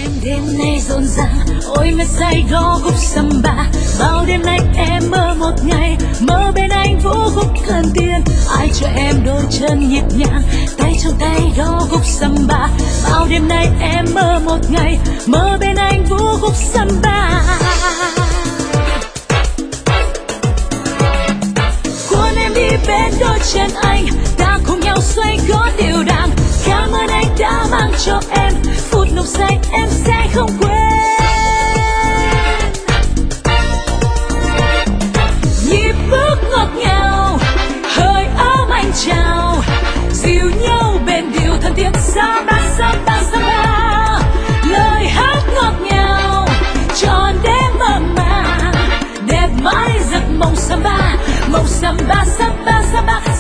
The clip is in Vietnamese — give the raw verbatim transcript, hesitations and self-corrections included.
Đêm nay rộn ràng, ôi mê say đó khúc samba. Bao đêm nay em mơ một ngày, mơ bên anh vũ khúc cơn tiên. Ai cho em đôi chân nhịp nhàng, tay trong tay đó khúc samba. Bao đêm nay em mơ một ngày, mơ bên anh vũ khúc samba. Cuốn em đi bên đôi chân anh, ta cùng nhau xoay gót đều đặn. Cảm ơn anh đã mang cho em phút nồng say em sẽ không quên. Nhịp bước ngọt ngào, hơi ấm anh chào, dìu nhau bên điệu thân thiết samba samba samba. Lời hát ngọt ngào, tròn đêm mơ màng, đẹp mãi giấc mộng samba, mộng samba samba samba.